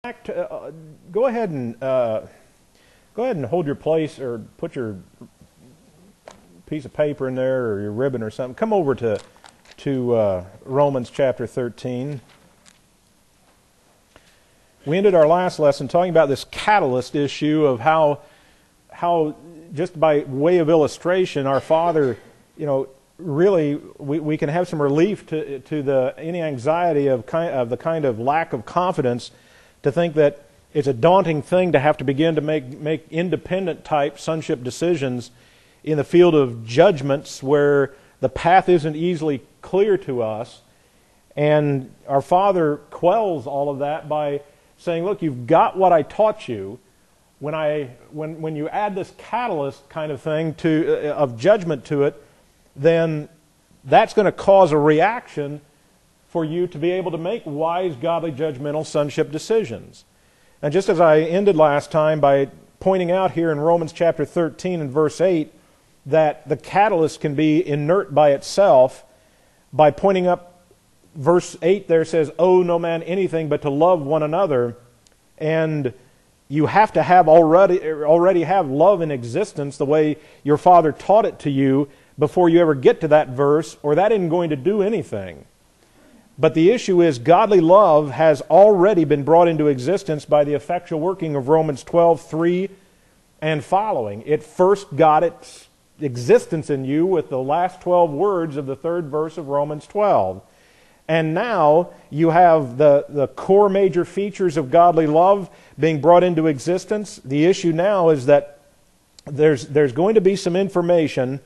Go ahead and hold your place, or put your piece of paper in there, or your ribbon or something. Come over to Romans chapter 13. We ended our last lesson talking about this catalyst issue of how just by way of illustration, our Father, really we can have some relief to any anxiety of the kind of lack of confidence, to think that it's a daunting thing to have to begin to make independent type sonship decisions in the field of judgments where the path isn't easily clear to us. And our Father quells all of that by saying, look, you've got what I taught you. When you add this catalyst kind of thing of judgment to it, then that's going to cause a reaction for you to be able to make wise, godly, judgmental sonship decisions. And just as I ended last time by pointing out here in Romans chapter 13 and verse 8 that the catalyst can be inert by itself, by pointing up verse 8 there says, owe no man anything but to love one another. And you have to have already have love in existence the way your Father taught it to you before you ever get to that verse, or that isn't going to do anything. But the issue is, godly love has already been brought into existence by the effectual working of Romans 12:3 and following. It first got its existence in you with the last 12 words of the third verse of Romans 12. And now you have the core major features of godly love being brought into existence. The issue now is that there's going to be some information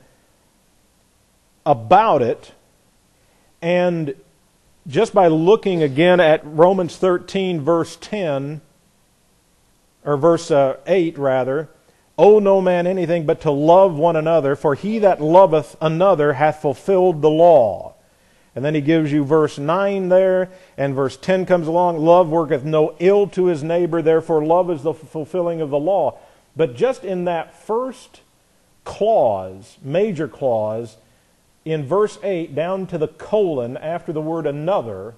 about it, and just by looking again at Romans 13 verse 10, or verse 8 rather, owe no man anything but to love one another, for he that loveth another hath fulfilled the law. And then he gives you verse 9 there, and verse 10 comes along, love worketh no ill to his neighbor, therefore love is the fulfilling of the law. But just in that first clause, major clause, in verse 8, down to the colon after the word another,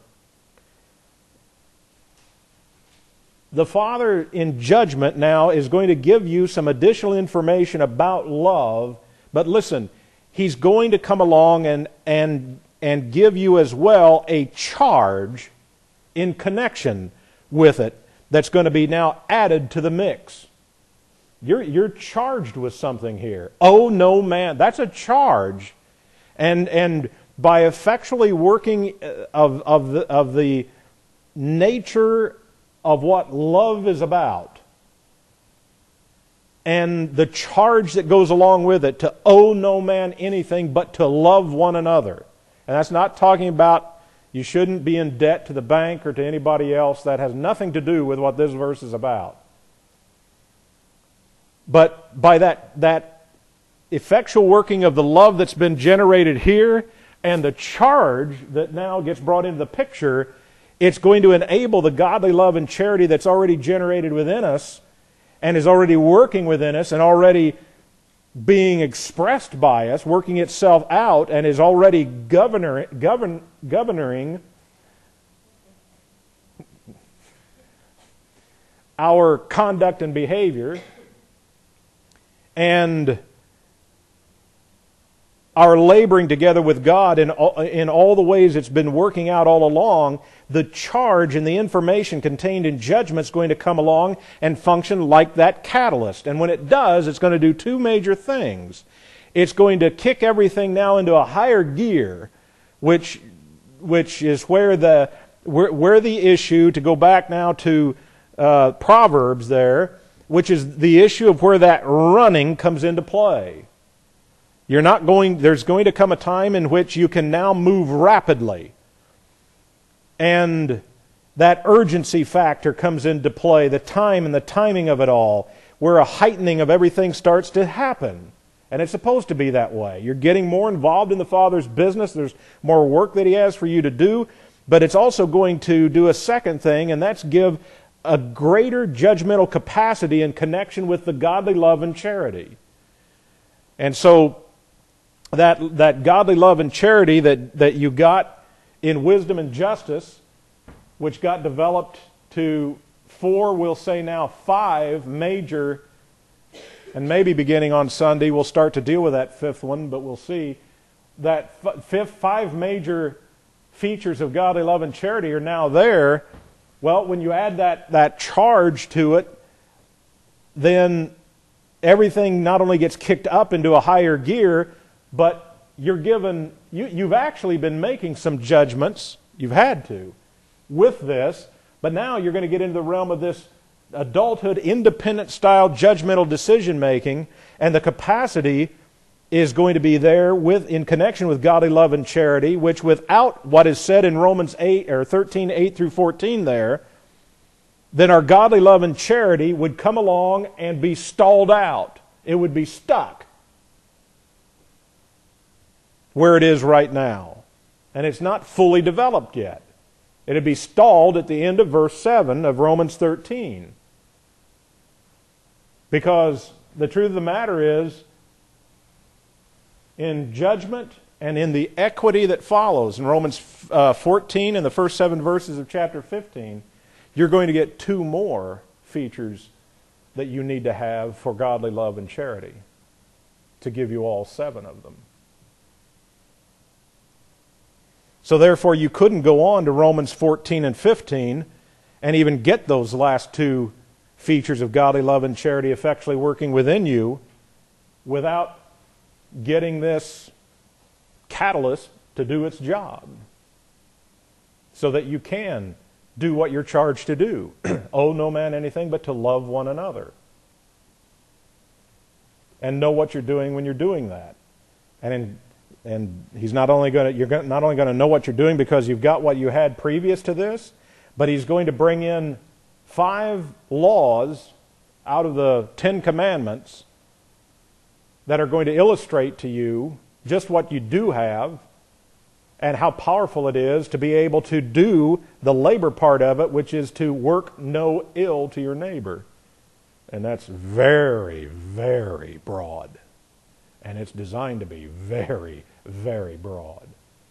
the Father in judgment now is going to give you some additional information about love. But listen, He's going to come along and give you as well a charge in connection with it that's going to be now added to the mix. You're charged with something here. Oh, no man. That's a charge. And by effectually working of the nature of what love is about, and the charge that goes along with it, to owe no man anything but to love one another. And that's not talking about you shouldn't be in debt to the bank or to anybody else. That has nothing to do with what this verse is about. But by that effectual working of the love that's been generated here, and the charge that now gets brought into the picture, it's going to enable the godly love and charity that's already generated within us, and is already working within us, and already being expressed by us, working itself out, and is already governing our conduct and behavior, and our laboring together with God in all the ways it's been working out all along. The charge and the information contained in judgment is going to come along and function like that catalyst. And when it does, it's going to do two major things. It's going to kick everything now into a higher gear, which is where the issue, to go back now to Proverbs there, which is the issue of where that running comes into play. There's going to come a time in which you can now move rapidly. And that urgency factor comes into play, the time and the timing of it all, where a heightening of everything starts to happen. And it's supposed to be that way. You're getting more involved in the Father's business. There's more work that He has for you to do. But it's also going to do a second thing, and that's give a greater judgmental capacity in connection with the godly love and charity. And so that godly love and charity that you got in wisdom and justice, which got developed to 4, we'll say now 5 major, and maybe beginning on Sunday we'll start to deal with that 5th one, but we'll see that 5 major features of godly love and charity are now there. Well, when you add that charge to it, then everything not only gets kicked up into a higher gear, but you've actually been making some judgments, you've had to, with this, but now you're going to get into the realm of this adulthood, independent style, judgmental decision making, and the capacity is going to be there in connection with godly love and charity, which without what is said in Romans 8 or 13, 8 through 14 there, then our godly love and charity would come along and be stalled out. It would be stuck where it is right now. And it's not fully developed yet. It would be stalled at the end of verse 7 of Romans 13. Because the truth of the matter is, in judgment and in the equity that follows, in Romans 14 and the first 7 verses of chapter 15, you're going to get 2 more features that you need to have for godly love and charity to give you all 7 of them. So therefore, you couldn't go on to Romans 14 and 15 and even get those last 2 features of godly love and charity effectually working within you without getting this catalyst to do its job so that you can do what you're charged to do. Owe no man anything but to love one another. And know what you're doing when you're doing that. And he's not only going to, you're not only going to know what you're doing because you've got what you had previous to this, but he's going to bring in 5 laws out of the 10 commandments that are going to illustrate to you just what you do have and how powerful it is to be able to do the labor part of it, which is to work no ill to your neighbor. And that's very, very broad. And it's designed to be very, very broad.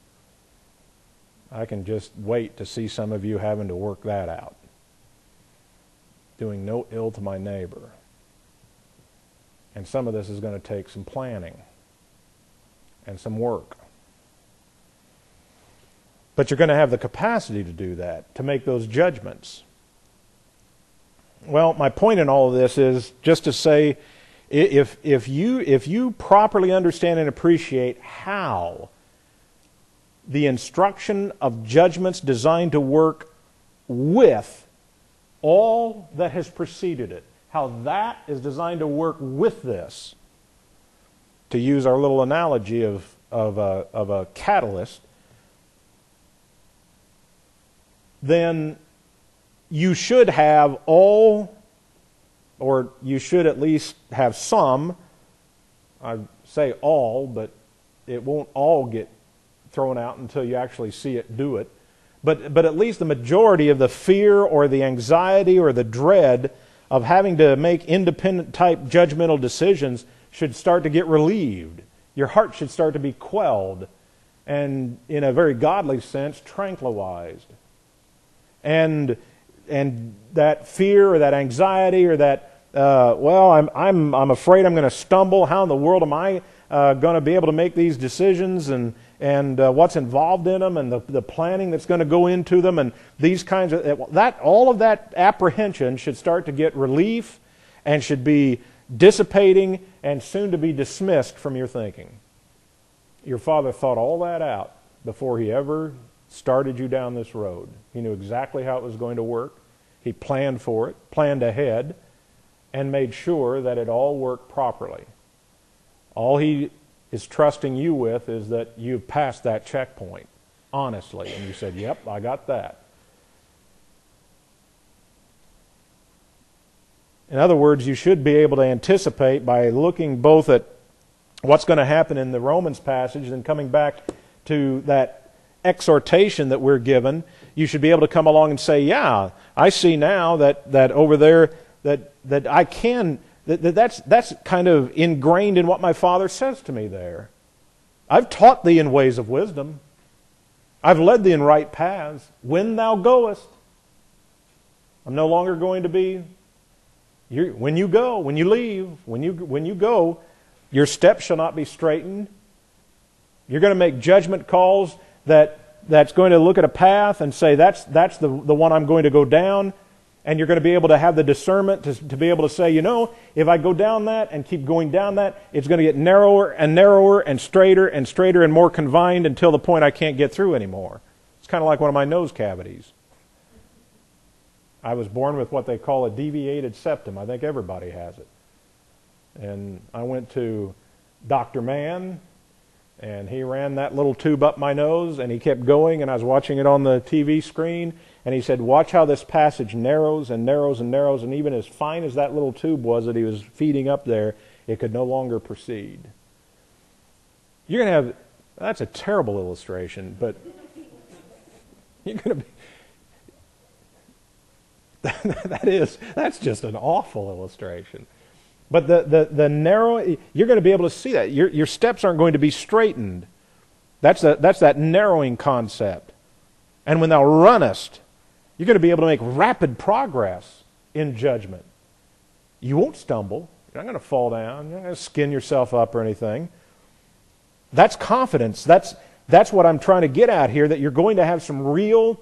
I can just wait to see some of you having to work that out. Doing no ill to my neighbor. And some of this is going to take some planning and some work. But you're going to have the capacity to do that, to make those judgments. Well, my point in all of this is just to say, if you properly understand and appreciate how the instruction of judgments designed to work with all that has preceded it, how that is designed to work with this, to use our little analogy of a catalyst, then you should have all, or you should at least have some, I say all, but it won't all get thrown out until you actually see it do it, but at least the majority of the fear or the anxiety or the dread of having to make independent type judgmental decisions should start to get relieved. Your heart should start to be quelled and, in a very godly sense, tranquilized. And that fear or that anxiety or that, I'm afraid I'm going to stumble. How in the world am I going to be able to make these decisions and what's involved in them and the planning that's going to go into them and these kinds of that, all of that apprehension should start to get relief and should be dissipating and soon to be dismissed from your thinking. Your father thought all that out before he ever started you down this road. He knew exactly how it was going to work. He planned for it, planned ahead, and made sure that it all worked properly. All he is trusting you with is that you've passed that checkpoint, honestly. And you said, yep, I got that. In other words, you should be able to anticipate by looking both at what's going to happen in the Romans passage and coming back to that exhortation that we're given. You should be able to come along and say, yeah, I see now that over there that I can... That's kind of ingrained in what my Father says to me there. I've taught thee in ways of wisdom. I've led thee in right paths. When thou goest. I'm no longer going to be... when you go, when you leave, when you go, your steps shall not be straightened. You're going to make judgment calls that's going to look at a path and say, that's the one I'm going to go down. And you're going to be able to have the discernment to be able to say, if I go down that and keep going down that, it's going to get narrower and narrower and straighter and more confined until the point I can't get through anymore. It's kind of like one of my nose cavities. I was born with what they call a deviated septum. I think everybody has it. And I went to Dr. Mann, and he ran that little tube up my nose, and he kept going, and I was watching it on the TV screen, and he said, watch how this passage narrows and narrows and narrows, and even as fine as that little tube was that he was feeding up there, it could no longer proceed. You're going to have... That's a terrible illustration, but you're going to be... That's just an awful illustration. But the narrow, you're going to be able to see that. Your steps aren't going to be straightened. That's that narrowing concept. And when thou runnest, you're going to be able to make rapid progress in judgment. You won't stumble. You're not going to fall down. You're not going to skin yourself up or anything. That's confidence. That's what I'm trying to get at here, that you're going to have some real...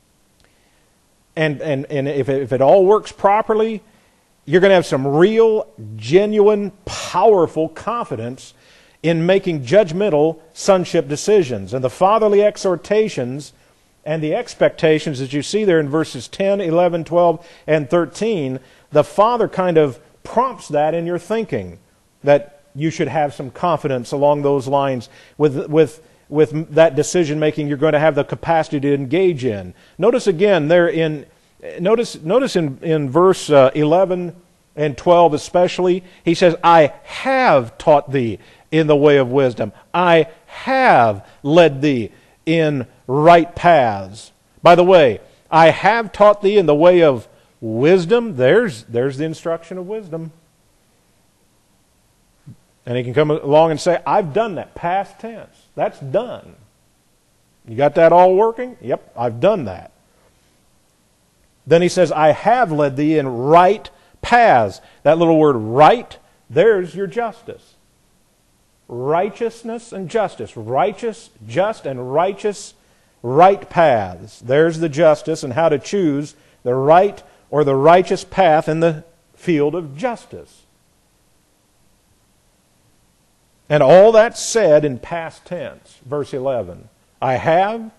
And if it all works properly, you're going to have some real, genuine, powerful confidence in making judgmental sonship decisions. And the fatherly exhortations and the expectations that you see there in verses 10, 11, 12, and 13, the Father kind of prompts that in your thinking, that you should have some confidence along those lines with that decision making you're going to have the capacity to engage in. Notice again there notice in verse 11 and 12 especially, he says, I have taught thee in the way of wisdom. I have led thee in right paths. By the way, I have taught thee in the way of wisdom. There's the instruction of wisdom. And he can come along and say, I've done that, past tense. That's done. You got that all working? Yep, I've done that. Then he says, I have led thee in right paths. That little word right, there's your justice. Righteousness and justice. Righteous, just, and righteous, right paths. There's the justice and how to choose the right or the righteous path in the field of justice. And all that's said in past tense. Verse 11. I have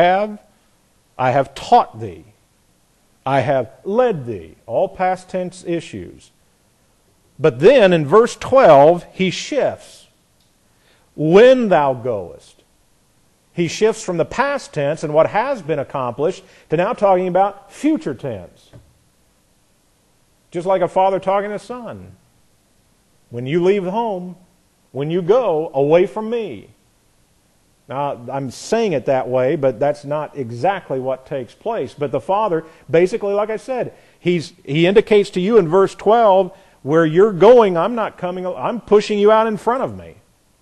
taught thee. I have led thee. All past tense issues. But then in verse 12, he shifts. When thou goest. He shifts from the past tense and what has been accomplished to now talking about future tense. Just like a father talking to a son. When you leave home, when you go away from me. Now, I'm saying it that way, but that's not exactly what takes place. But the Father, basically, like I said, he indicates to you in verse 12, where you're going, I'm not coming, I'm pushing you out in front of me.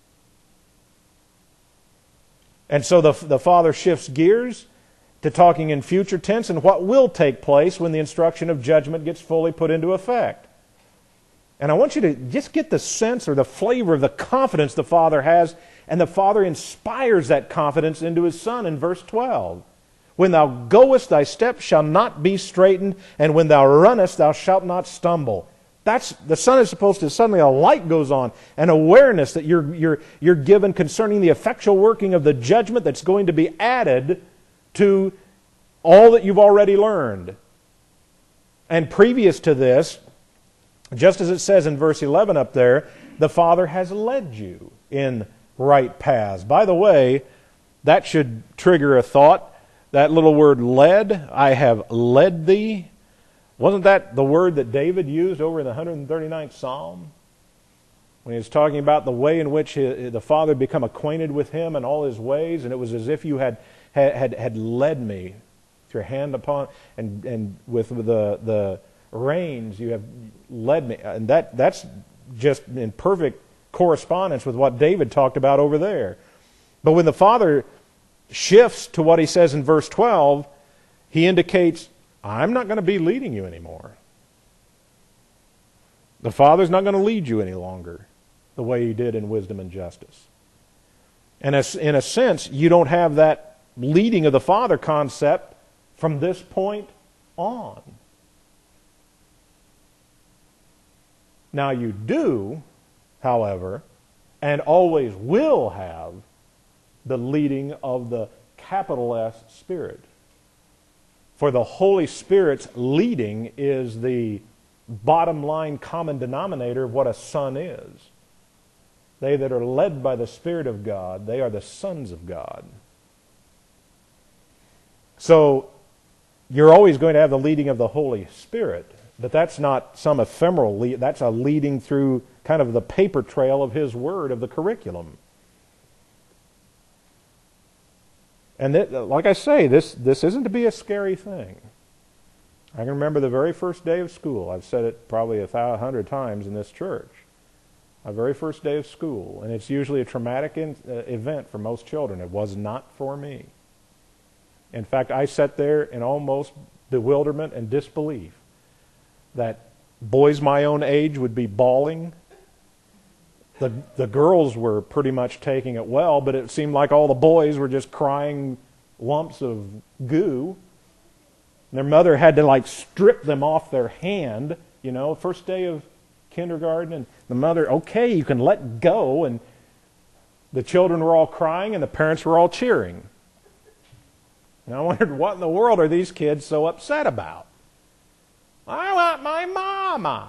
And so the Father shifts gears to talking in future tense and what will take place when the instruction of judgment gets fully put into effect. And I want you to just get the sense or the flavor of the confidence the Father has, and the Father inspires that confidence into His Son in verse 12. When thou goest, thy steps shall not be straitened, and when thou runnest, thou shalt not stumble. The Son is supposed to, suddenly a light goes on, an awareness that you're given concerning the effectual working of the judgment that's going to be added to all that you've already learned. And previous to this, just as it says in verse 11 up there, the Father has led you in right paths. By the way, that should trigger a thought. That little word led, I have led thee. Wasn't that the word that David used over in the 139th Psalm? When he was talking about the way in which the Father had become acquainted with him and all his ways, and it was as if you had led me with your hand upon, and with the reins you have led me. And that's just in perfect correspondence with what David talked about over there. But when the Father shifts to what he says in verse 12, he indicates I'm not going to be leading you anymore. The Father's not going to lead you any longer the way He did in wisdom and justice. And in a sense, you don't have that leading of the Father concept from this point on. Now you do, however, and always will have the leading of the capital S Spirit. For the Holy Spirit's leading is the bottom line common denominator of what a son is. They that are led by the Spirit of God, they are the sons of God. So, you're always going to have the leading of the Holy Spirit, but that's not some ephemeral lead. That's a leading through kind of the paper trail of His Word, of the curriculum. And like I say, this isn't to be a scary thing. I can remember the very first day of school. I've said it probably 100 times in this church. My very first day of school, and it's usually a traumatic event for most children. It was not for me. In fact, I sat there in almost bewilderment and disbelief that boys my own age would be bawling. The girls were pretty much taking it well, but it seemed like all the boys were just crying lumps of goo. And their mother had to strip them off their hand, first day of kindergarten, and the mother, okay, you can let go, and the children were all crying and the parents were all cheering. And I wondered, what in the world are these kids so upset about? I want my mama.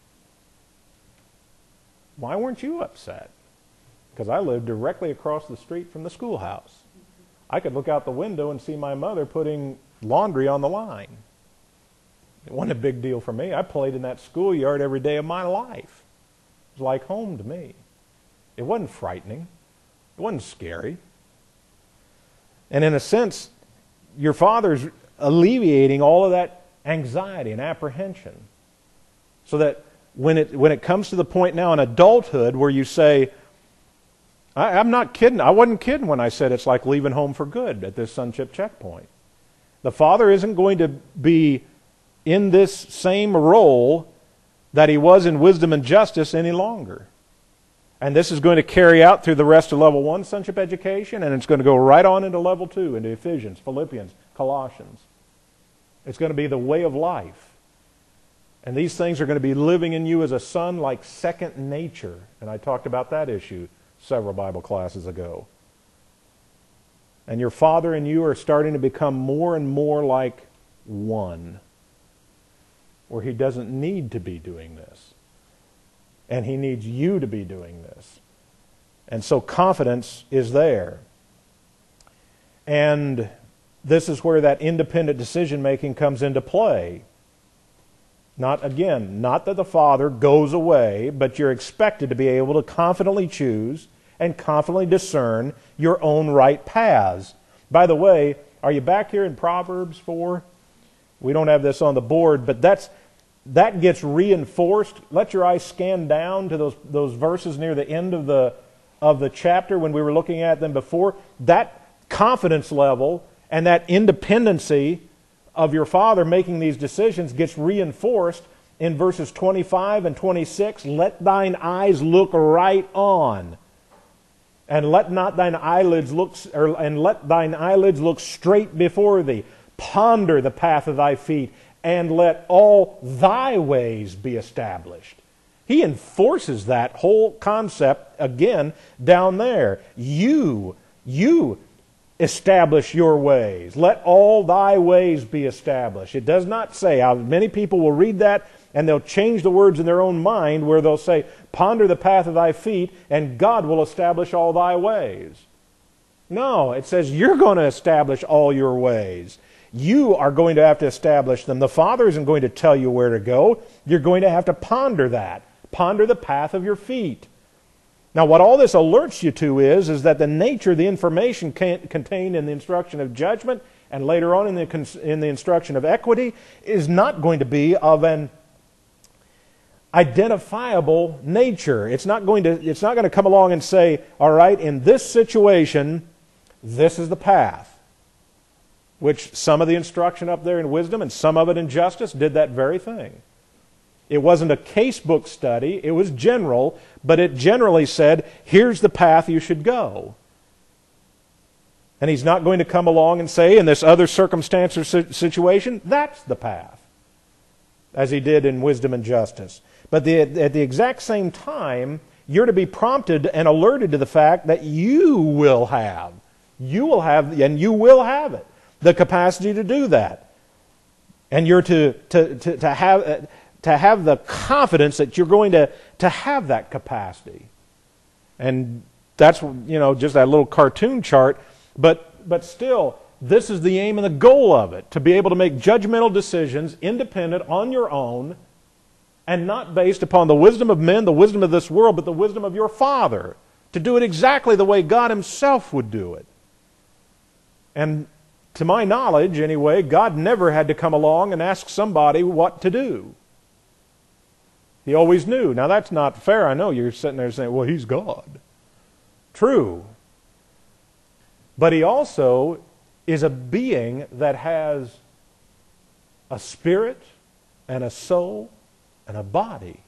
Why weren't you upset? Because I lived directly across the street from the schoolhouse. I could look out the window and see my mother putting laundry on the line. It wasn't a big deal for me. I played in that schoolyard every day of my life. It was like home to me. It wasn't frightening. It wasn't scary. And in a sense, your Father's alleviating all of that anxiety and apprehension. So that when it comes to the point now in adulthood where you say, I'm not kidding. I wasn't kidding when I said it's like leaving home for good at this sonship checkpoint. The Father isn't going to be in this same role that He was in wisdom and justice any longer. And this is going to carry out through the rest of level 1 sonship education, and it's going to go right on into level 2, into Ephesians, Philippians, Colossians. It's going to be the way of life. And these things are going to be living in you as a son like second nature. And I talked about that issue several Bible classes ago. And your Father and you are starting to become more and more like one, where He doesn't need to be doing this. And He needs you to be doing this. And so confidence is there. And this is where that independent decision-making comes into play. Not that the Father goes away, but you're expected to be able to confidently choose and confidently discern your own right paths. By the way, are you back here in Proverbs 4? We don't have this on the board, but that gets reinforced. Let your eyes scan down to those verses near the end of the chapter when we were looking at them before. That confidence level and that independency of your Father making these decisions gets reinforced in verses 25 and 26. Let thine eyes look right on, and let not thine eyelids look straight before thee. Ponder the path of thy feet, and let all thy ways be established. He enforces that whole concept again down there. You establish your ways. Let all thy ways be established. It does not say, how many people will read that and they'll change the words in their own mind where they'll say, ponder the path of thy feet and God will establish all thy ways. No, it says you're going to establish all your ways. You are going to have to establish them. The Father isn't going to tell you where to go. You're going to have to ponder that. Ponder the path of your feet. Now, what all this alerts you to is that the nature of the information contained in the instruction of judgment and later on in the instruction of equity is not going to be of an identifiable nature. It's not going to come along and say, all right, in this situation, this is the path. which some of the instruction up there in wisdom and some of it in justice did that very thing. It wasn't a casebook study, it was general, but it generally said, here's the path you should go. And he's not going to come along and say, in this other circumstance or situation, that's the path, as he did in wisdom and justice. But at the exact same time, you're to be prompted and alerted to the fact that you will have and you will have it, the capacity to do that. And you're to have the confidence that you're going to have that capacity. And that's, just that little cartoon chart. But still, this is the aim and the goal of it, to be able to make judgmental decisions independent on your own and not based upon the wisdom of men, the wisdom of this world, but the wisdom of your Father, to do it exactly the way God Himself would do it. And to my knowledge, anyway, God never had to come along and ask somebody what to do. He always knew. Now that's not fair. I know you're sitting there saying, well, He's God. True. But He also is a being that has a spirit and a soul and a body.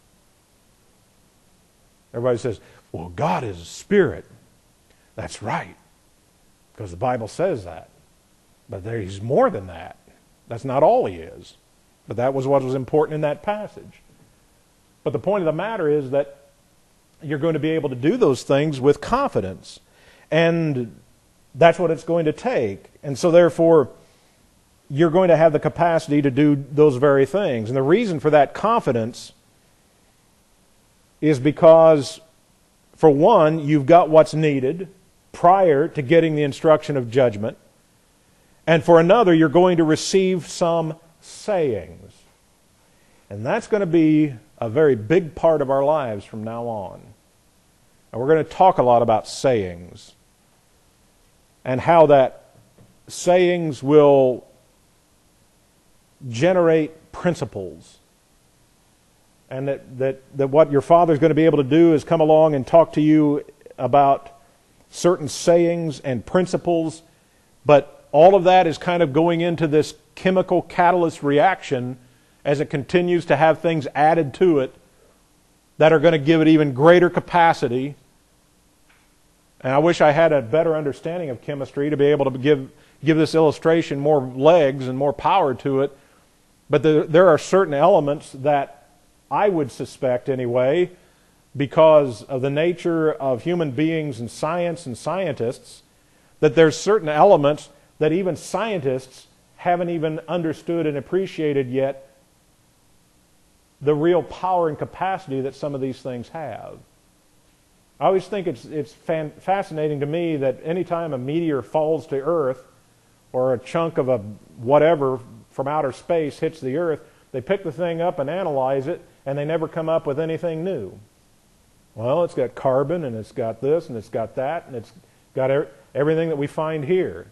Everybody says, well, God is a spirit. That's right, because the Bible says that. But He's more than that. That's not all He is. But that was what was important in that passage. But the point of the matter is that you're going to be able to do those things with confidence. And that's what it's going to take. And so therefore, you're going to have the capacity to do those very things. And the reason for that confidence is because, for one, you've got what's needed prior to getting the instruction of judgment. And for another, you're going to receive some sayings. And that's going to be a very big part of our lives from now on. And we're going to talk a lot about sayings and how that sayings will generate principles. And that what your Father's going to be able to do is come along and talk to you about certain sayings and principles, but all of that is kind of going into this chemical catalyst reaction as it continues to have things added to it that are going to give it even greater capacity. And I wish I had a better understanding of chemistry to be able to give this illustration more legs and more power to it. But there are certain elements that I would suspect anyway, because of the nature of human beings and science and scientists, that there's certain elements that even scientists haven't even understood and appreciated yet the real power and capacity that some of these things have. I always think it's fascinating to me that anytime a meteor falls to Earth or a chunk of a whatever from outer space hits the Earth, they pick the thing up and analyze it, and they never come up with anything new. Well, it's got carbon, and it's got this, and it's got that, and it's got everything that we find here.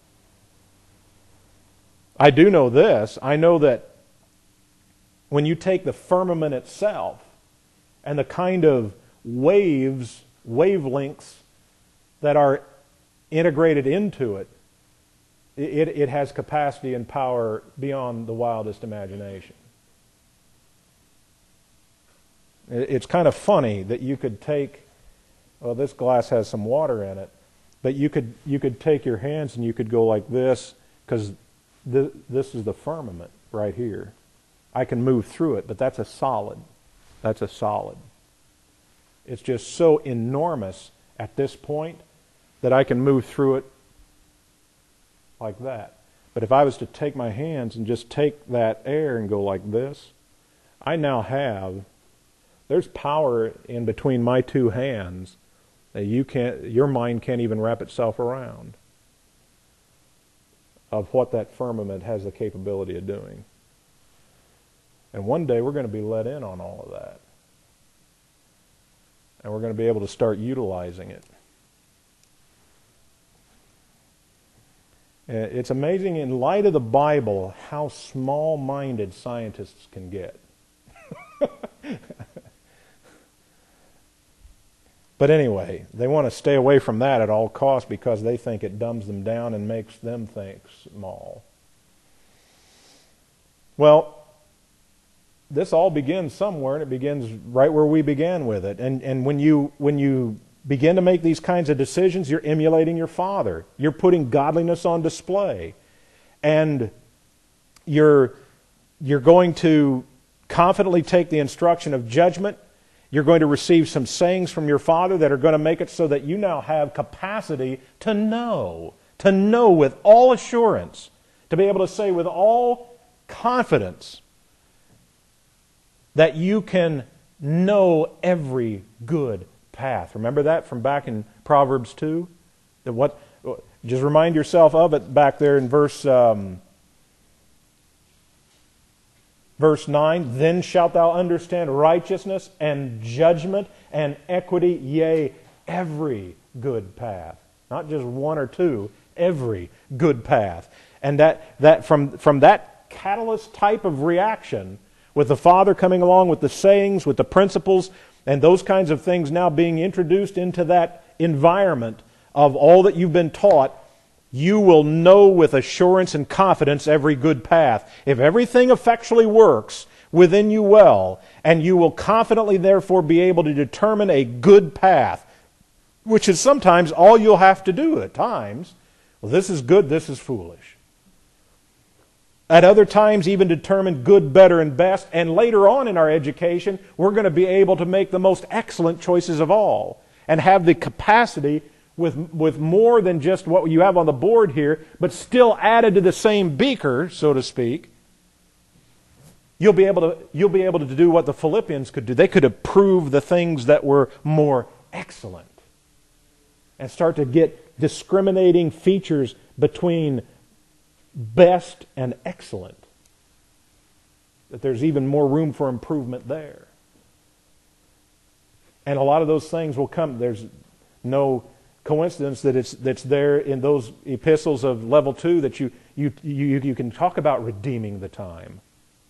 I do know this. I know that when you take the firmament itself and the kind of wavelengths that are integrated into it, it has capacity and power beyond the wildest imagination. It's kind of funny that you could take, well, this glass has some water in it, but you could take your hands and you could go like this, because this is the firmament right here. I can move through it, but that's a solid. That's a solid. It's just so enormous at this point that I can move through it like that. But if I was to take my hands and just take that air and go like this, I now have, there's power in between my two hands that your mind can't even wrap itself around of what that firmament has the capability of doing. And one day we're going to be let in on all of that. And we're going to be able to start utilizing it. It's amazing in light of the Bible how small-minded scientists can get. But anyway, they want to stay away from that at all costs because they think it dumbs them down and makes them think small. Well, this all begins somewhere, and it begins right where we began with it. And when you begin to make these kinds of decisions, you're emulating your Father. You're putting godliness on display. And you're going to confidently take the instruction of judgment. You're going to receive some sayings from your Father that are going to make it so that you now have capacity to know with all assurance, to be able to say with all confidence that you can know every good path. Remember that from back in Proverbs 2? Just remind yourself of it back there in verse 9. Then shalt thou understand righteousness and judgment and equity, yea, every good path. Not just one or two, every good path. And that from that catalyst type of reaction, with the Father coming along with the sayings, with the principles, and those kinds of things now being introduced into that environment of all that you've been taught, you will know with assurance and confidence every good path. If everything effectually works within you well, and you will confidently therefore be able to determine a good path, which is sometimes all you'll have to do at times. Well, this is good, this is foolish. At other times, even determine good, better, and best. And later on in our education, we're going to be able to make the most excellent choices of all and have the capacity with more than just what you have on the board here, but still added to the same beaker, so to speak. You'll be able to do what the Philippians could do. They could approve the things that were more excellent and start to get discriminating features between best and excellent, that there's even more room for improvement there. And a lot of those things will come. There's no coincidence that that's there in those epistles of level 2 that you can talk about redeeming the time.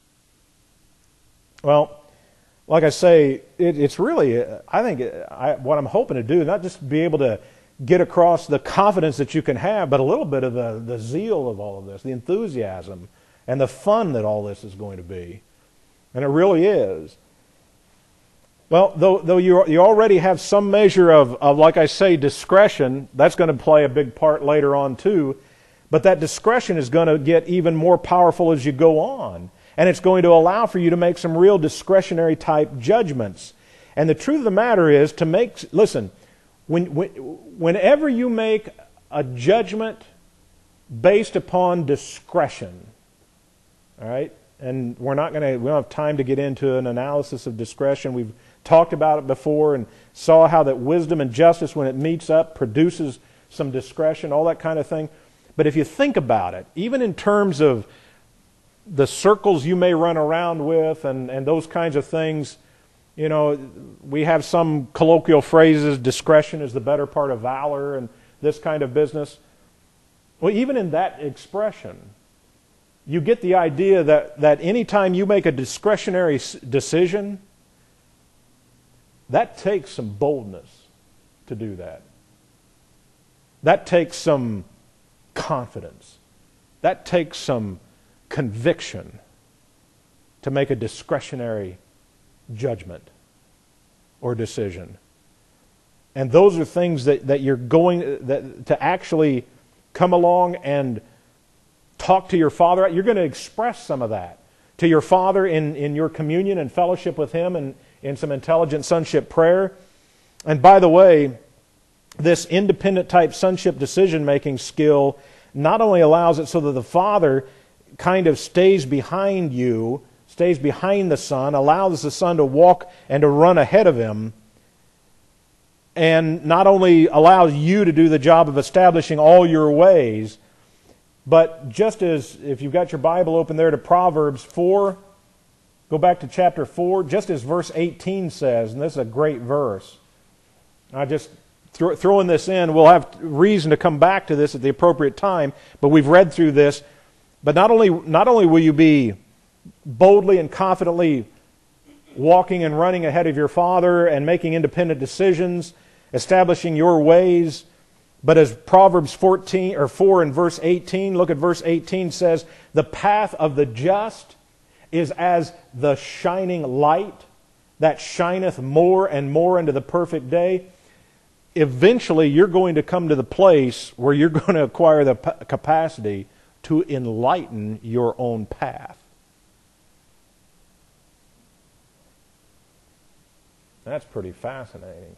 Well, like I say, it's really, I think, what I'm hoping to do, not just be able to get across the confidence that you can have, but a little bit of the zeal of all of this, the enthusiasm and the fun that all this is going to be. And it really is. Well, though you already have some measure of, like I say, discretion, that's going to play a big part later on too, but that discretion is going to get even more powerful as you go on. And it's going to allow for you to make some real discretionary type judgments. And the truth of the matter is listen, whenever you make a judgment based upon discretion, all right, and we don't have time to get into an analysis of discretion. We've talked about it before and saw how that wisdom and justice, when it meets up, produces some discretion, all that kind of thing. But if you think about it, even in terms of the circles you may run around with and those kinds of things, you know, we have some colloquial phrases, discretion is the better part of valor and this kind of business. Well, even in that expression, you get the idea that any time you make a discretionary decision, that takes some boldness to do that. That takes some confidence. That takes some conviction to make a discretionary judgment or decision. And those are things that you're going to actually come along and talk to your Father. You're going to express some of that to your Father in your communion and fellowship with Him and in some intelligent sonship prayer. And by the way, this independent type sonship decision-making skill not only allows it so that the Father kind of stays behind you, stays behind the Son, allows the Son to walk and to run ahead of Him, and not only allows you to do the job of establishing all your ways, but just as, if you've got your Bible open there to Proverbs 4, go back to chapter 4, just as verse 18 says, and this is a great verse. I just throwing this in, we'll have reason to come back to this at the appropriate time, but we've read through this. But not only will you be boldly and confidently walking and running ahead of your Father and making independent decisions establishing your ways. But as Proverbs 14 or 4 and verse 18, look at verse 18 says, the path of the just is as the shining light that shineth more and more into the perfect day. Eventually, you're going to come to the place where you're going to acquire the capacity to enlighten your own path. That's pretty fascinating.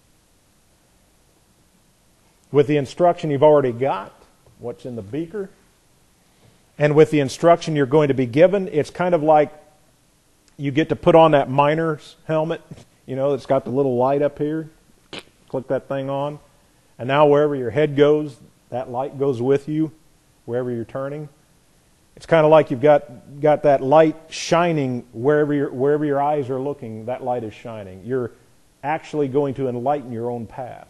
With the instruction you've already got, what's in the beaker, and with the instruction you're going to be given, it's kind of like you get to put on that miner's helmet, that's got the little light up here. Click that thing on. And now wherever your head goes, that light goes with you, wherever you're turning. It's kind of like you've got that light shining wherever your eyes are looking, that light is shining. You're actually going to enlighten your own path.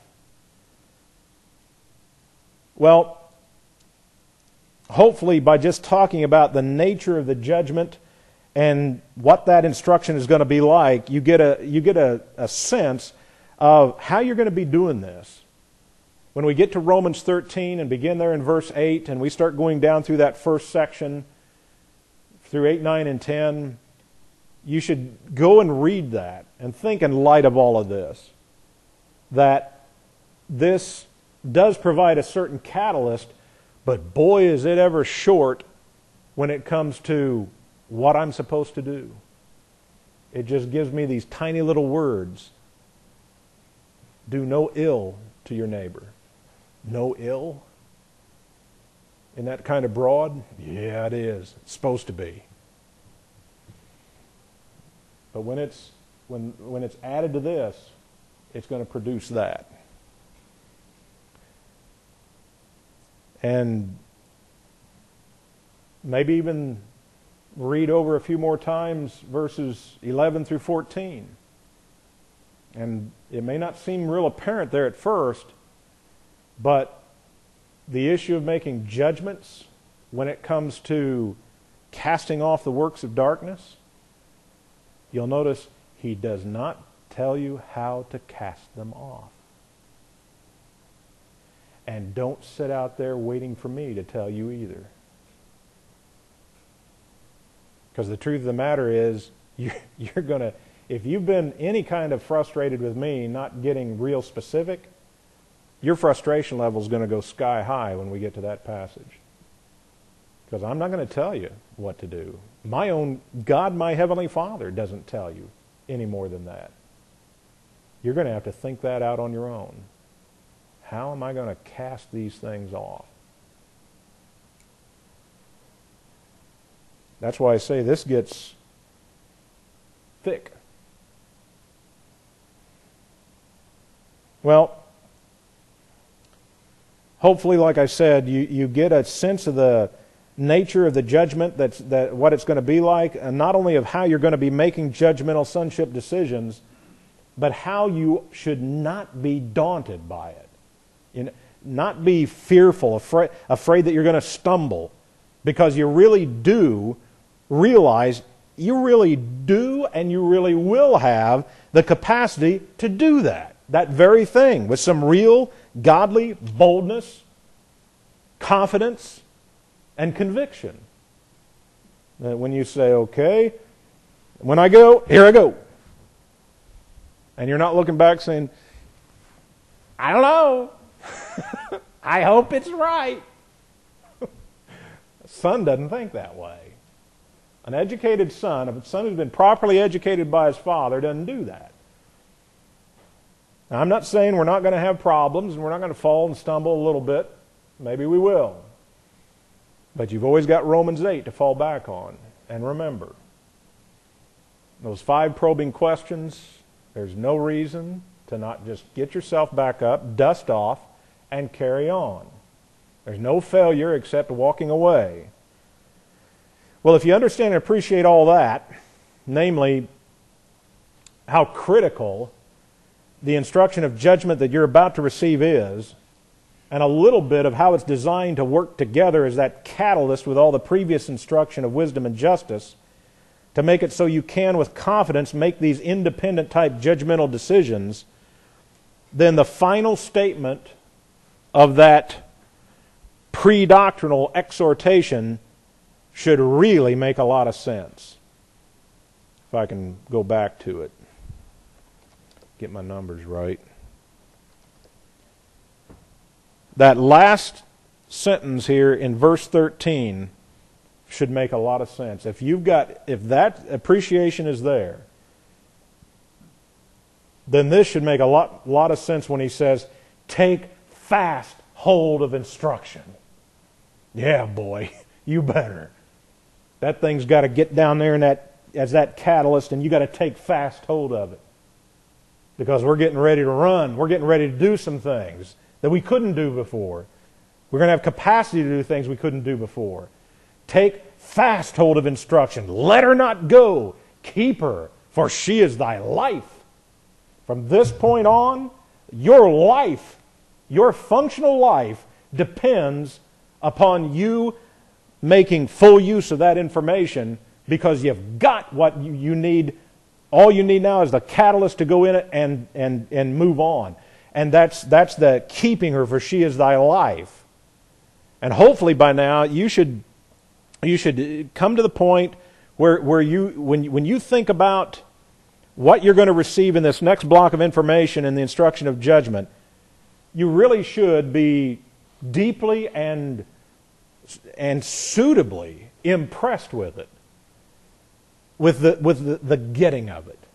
Well, hopefully by just talking about the nature of the judgment and what that instruction is going to be like, you get a sense of how you're going to be doing this. When we get to Romans 13 and begin there in verse 8 and we start going down through that first section through 8, 9, and 10, you should go and read that and think in light of all of this that this does provide a certain catalyst, but boy is it ever short when it comes to what I'm supposed to do. It just gives me these tiny little words. Do no ill to your neighbor. No ill? Isn't that kind of broad? Yeah, it is. It's supposed to be. But when it's added to this, it's going to produce that. And maybe even read over a few more times verses 11 through 14. And it may not seem real apparent there at first, but the issue of making judgments when it comes to casting off the works of darkness, you'll notice he does not tell you how to cast them off. And don't sit out there waiting for me to tell you either. Because the truth of the matter is, you're going to, if you've been any kind of frustrated with me not getting real specific, your frustration level is going to go sky high when we get to that passage. Because I'm not going to tell you what to do. My own God, my Heavenly Father, doesn't tell you any more than that. You're going to have to think that out on your own. How am I going to cast these things off? That's why I say this gets thick. Well, hopefully, like I said, you get a sense of the nature of the judgment, that what it's going to be like, and not only of how you're going to be making judgmental sonship decisions, but how you should not be daunted by it. Not be fearful, afraid that you're going to stumble, because you really do realize you really do and you really will have the capacity to do that very thing with some real godly boldness, confidence, and conviction. When you say, okay, when I go, here I go. And you're not looking back saying, I don't know. I hope it's right. A son doesn't think that way. An educated son, a son who's been properly educated by his father, doesn't do that. Now, I'm not saying we're not going to have problems and we're not going to fall and stumble a little bit. Maybe we will. But you've always got Romans 8 to fall back on. And remember, those 5 probing questions, there's no reason to not just get yourself back up, dust off, and carry on. There's no failure except walking away. Well, if you understand and appreciate all that, namely how critical the instruction of judgment that you're about to receive is, and a little bit of how it's designed to work together as that catalyst with all the previous instruction of wisdom and justice, to make it so you can with confidence make these independent type judgmental decisions, then the final statement of that pre-doctrinal exhortation should really make a lot of sense. If I can go back to it, get my numbers right. That last sentence here in verse 13 should make a lot of sense. If that appreciation is there, then this should make a lot of sense when he says, take fast hold of instruction. Yeah, boy, you better. That thing's got to get down there as that catalyst, and you got to take fast hold of it. Because we're getting ready to run. We're getting ready to do some things that we couldn't do before. We're going to have capacity to do things we couldn't do before. Take fast hold of instruction. Let her not go. Keep her, for she is thy life. From this point on, your life, your functional life, depends upon you making full use of that information, because you've got what you need. All you need now is the catalyst to go in it and move on. And that's the keeping her, for she is thy life. And hopefully by now you should come to the point where you when you think about what you're going to receive in this next block of information in the instruction of judgment, you really should be deeply and suitably impressed with it, with the getting of it.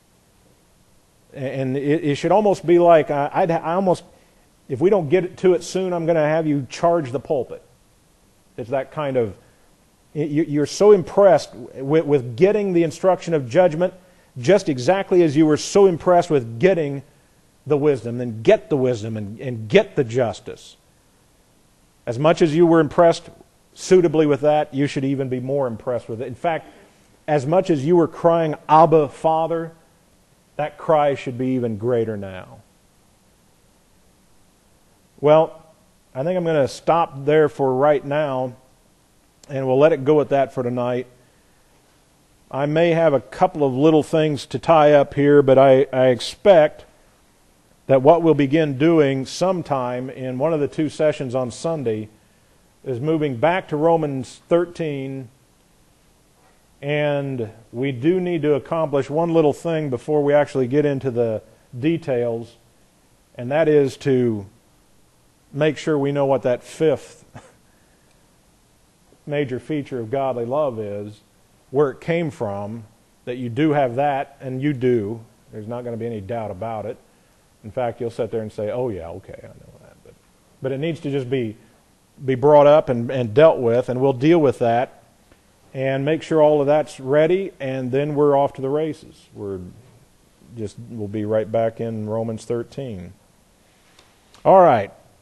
And it should almost be like, if we don't get to it soon, I'm going to have you charge the pulpit. It's that kind of, you're so impressed with getting the instruction of judgment, just exactly as you were so impressed with getting the wisdom. Then get the wisdom and get the justice. As much as you were impressed suitably with that, you should even be more impressed with it. In fact, as much as you were crying, Abba, Father, that cry should be even greater now. Well, I think I'm going to stop there for right now, and we'll let it go at that for tonight. I may have a couple of little things to tie up here, but I expect that what we'll begin doing sometime in one of the two sessions on Sunday is moving back to Romans 13. And we do need to accomplish one little thing before we actually get into the details, and that is to make sure we know what that fifth major feature of godly love is, where it came from, that you do have that, and you do. There's not going to be any doubt about it. In fact, you'll sit there and say, oh yeah, okay, I know that. But it needs to just be brought up and dealt with, and we'll deal with that and make sure all of that's ready, and then we're off to the races. We'll be right back in Romans 13. All right.